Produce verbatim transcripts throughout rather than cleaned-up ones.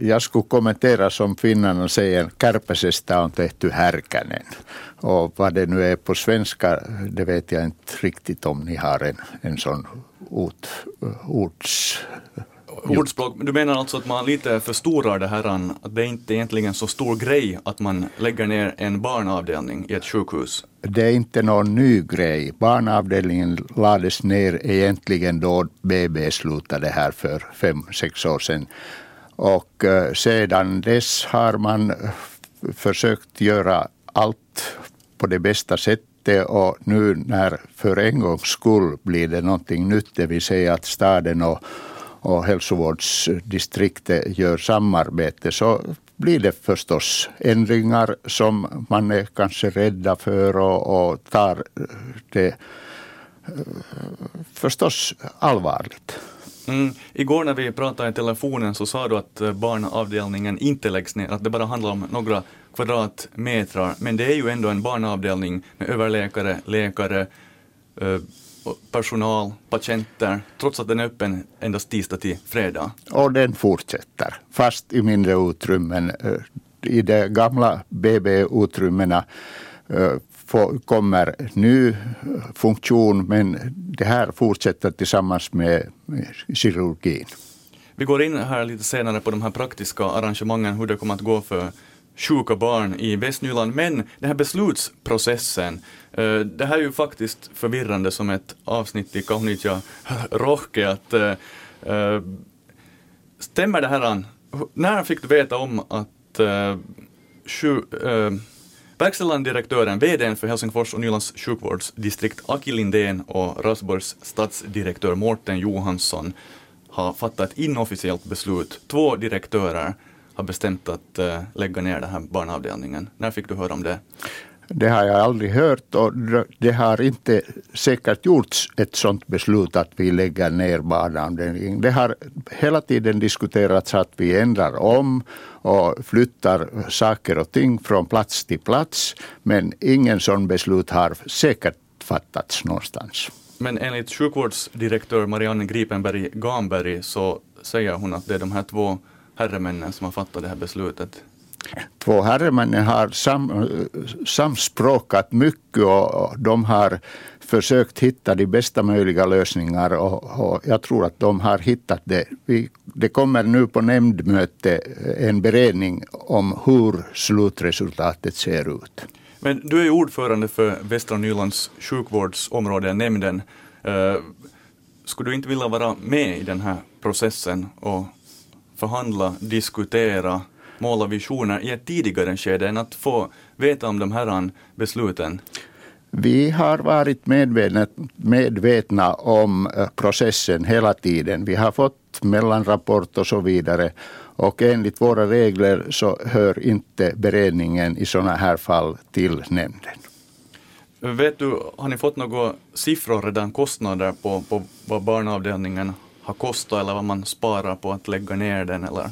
jag skulle kommentera som finnarna säger, Kärpäsestä on tehty härkänen. Och vad det nu är på svenska, det vet jag inte riktigt om ni har en, en sån ord, ords... Ordspråk. Du menar alltså att man lite förstorar det här, att det inte är egentligen så stor grej att man lägger ner en barnavdelning i ett sjukhus? Det är inte någon ny grej. Barnavdelningen lades ner egentligen då B B slutade här för fem, sex år sedan. Och eh, sedan dess har man försökt göra allt på det bästa sättet, och nu när för en gångs skull blir det någonting nytt, det vill säga att staden och och hälsovårdsdistriktet gör samarbete, så blir det förstås ändringar som man är kanske rädda för och, och tar det förstås allvarligt. Mm. Igår när vi pratade i telefonen så sa du att barnavdelningen inte läggs ner, att det bara handlar om några kvadratmetrar, men det är ju ändå en barnavdelning med överläkare, läkare, personal, patienter, trots att den är öppen endast tisdag till fredag. Och den fortsätter, fast i mindre utrymmen. I de gamla B B-utrymmena kommer ny funktion, men det här fortsätter tillsammans med kirurgin. Vi går in här lite senare på de här praktiska arrangemangen, hur det kommer att gå för sjuka barn i Västnyland, men den här beslutsprocessen, det här är ju faktiskt förvirrande som ett avsnitt i Kaunitja Rohke, att äh, stämmer det här? När fick du veta om att äh, sju, äh, verkställande direktören, vdn för Helsingfors och Nylands sjukvårdsdistrikt Aki Lindén och Rasborgs stadsdirektör Mårten Johansson har fattat ett inofficiellt beslut? Två direktörer har bestämt att uh, lägga ner den här barnavdelningen. När fick du höra om det? Det har jag aldrig hört, och det har inte säkert gjorts ett sådant beslut att vi lägger ner barnavdelningen. Det har hela tiden diskuterats att vi ändrar om och flyttar saker och ting från plats till plats, men ingen sån beslut har säkert fattats någonstans. Men enligt sjukvårdsdirektör Marianne Gripenberg-Gamberg så säger hon att det är de här två herremännen som har fattat det här beslutet. Två herremännen har sam, samspråkat mycket, och de har försökt hitta de bästa möjliga lösningar, och, och jag tror att de har hittat det. Vi, det kommer nu på nämndmöte en beredning om hur slutresultatet ser ut. Men du är ju ordförande för Västra Nylands sjukvårdsområde, nämnden. Uh, skulle du inte vilja vara med i den här processen och förhandla, diskutera, måla visioner i ett tidigare skede än att få veta om de här besluten? Vi har varit medvetna, medvetna om processen hela tiden. Vi har fått mellanrapport och så vidare, och enligt våra regler så hör inte beredningen i sådana här fall till nämnden. Vet du, har ni fått några siffror redan, kostnader på, på vad barnavdelningen har kostat eller vad man sparar på att lägga ner den? Eller?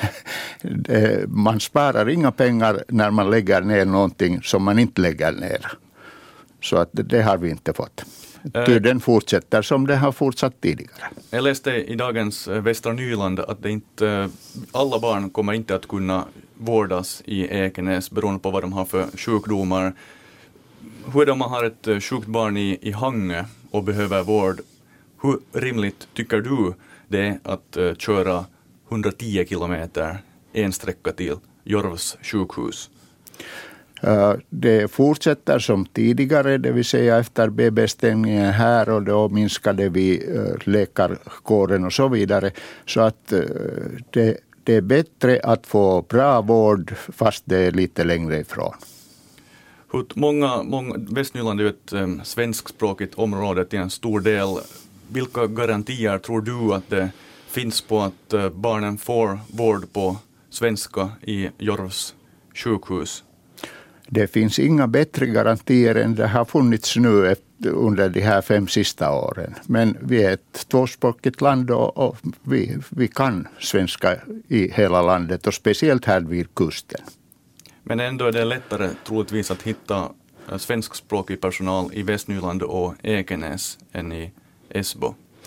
Man sparar inga pengar när man lägger ner någonting som man inte lägger ner. Så att det har vi inte fått. Ty den fortsätter som det har fortsatt tidigare. Jag läste i dagens Västra Nyland att det inte, alla barn kommer inte att kunna vårdas i Ekenäs beroende på vad de har för sjukdomar. Hur är det om man har ett sjukt barn i, i Hangö och behöver vård? Hur rimligt tycker du det är att uh, köra hundratio kilometer en sträcka till Jorvs sjukhus? Uh, det fortsätter som tidigare, det vill säga efter B B-stängningen här, och då minskade vi uh, läkarkåren och så vidare. Så att uh, det, det är bättre att få bra vård fast det är lite längre ifrån. Många, många, Västnyland är ett um, svenskspråkigt område till en stor del. Vilka garantier tror du att det finns på att uh, barnen får vård på svenska i Jorvs sjukhus? Det finns inga bättre garantier än det har funnits nu under de här fem sista åren. Men vi är ett tvåspråkigt land, och, och vi, vi kan svenska i hela landet, och speciellt här vid kusten. Men ändå är det lättare troligtvis att hitta svenskspråkig personal i Västnyland och Ekenäs än i Esbo.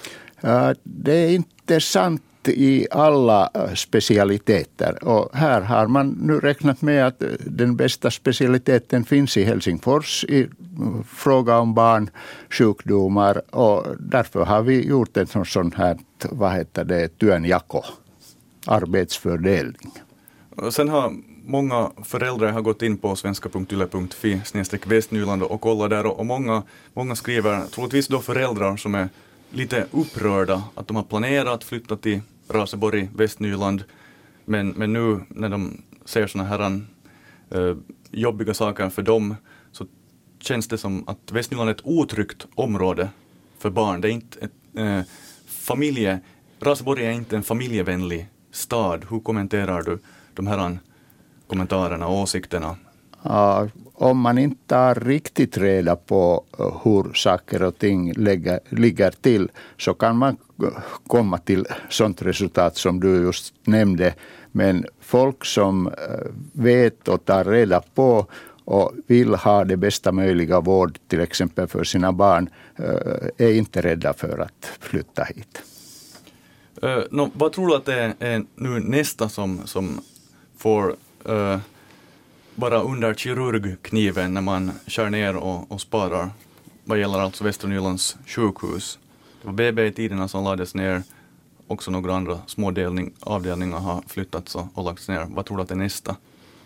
Uh, det är intressant i alla specialiteter. Och här har man nu räknat med att den bästa specialiteten finns i Helsingfors i fråga om barnsjukdomar. Och därför har vi gjort en sån här, vad heter det, työnjako, arbetsfördelning. Och sen har många föräldrar har gått in på svenska punkt yle punkt fi snedstreck Västnyland och kollat där. Och många, många skriver, troligtvis då föräldrar som är lite upprörda att de har planerat att flytta till Raseborg, Västnyland, men, men nu när de ser såna här äh, jobbiga saker för dem så känns det som att Västnyland är ett otryggt område för barn. Det är inte ett äh, familje, Raseborg är inte en familjevänlig stad. Hur kommenterar du de här kommentarerna och åsikterna? Ja, om man inte har riktigt reda på hur saker och ting lägger, ligger till så kan man komma till sånt resultat som du just nämnde. Men folk som vet och tar reda på och vill ha det bästa möjliga vård till exempel för sina barn är inte rädda för att flytta hit. Uh, no, vad tror du att det är nu nästa som, som får uh, bara under kirurgkniven när man skär ner och, och sparar vad gäller alltså Västra Nylands sjukhus? Det var B B i tiderna som lades ner, också några andra små delning, avdelningar har flyttats och, och lagts ner. Vad tror du att det är nästa?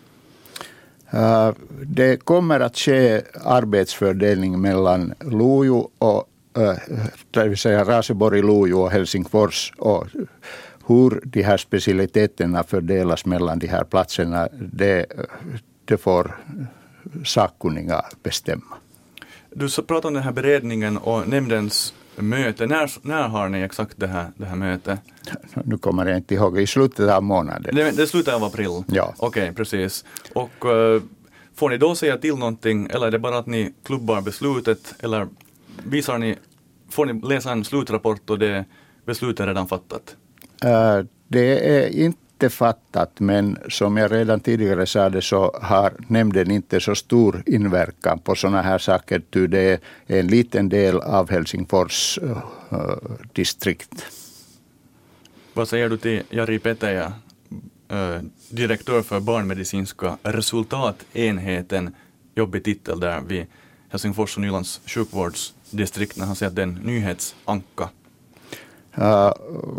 Uh, det kommer att ske arbetsfördelning mellan Lojo och uh, det vill säga Raseborg, Lojo och Helsingfors, och hur de här specialiteterna fördelas mellan de här platserna, det, det får sakkunniga bestämma. Du så pratar om den här beredningen och nämndens möte. När, när har ni exakt det här, det här mötet? Nu kommer jag inte ihåg. I slutet av månaden. Det, det är slutet av april? Ja. Okej, okay, precis. Och uh, får ni då säga till någonting, eller är det bara att ni klubbar beslutet, eller visar ni, får ni läsa en slutrapport och det beslutet är redan fattat? Uh, det är inte fattat, men som jag redan tidigare sa det så har nämnden inte så stor inverkan på sådana här saker. Det är en liten del av Helsingfors uh, distrikt. Vad säger du till Jari Petäjä, uh, direktör för barnmedicinska resultatenheten, jobbig titel där vid Helsingfors och Nylands sjukvårdsdistrikt, när han säger att det är en nyhetsanka? Uh,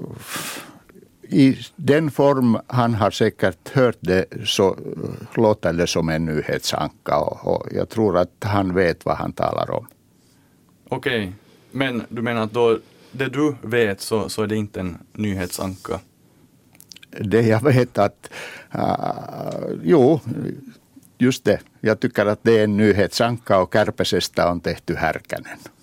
I den form han har säkert hört det så låter det som en nyhetsanka, och, och jag tror att han vet vad han talar om. Okej, okay. Men du menar att då det du vet så, så är det inte en nyhetsanka? Det jag vet att, uh, jo, just det. Jag tycker att det är en nyhetsanka och Kärpesestä on tehty Härkänen.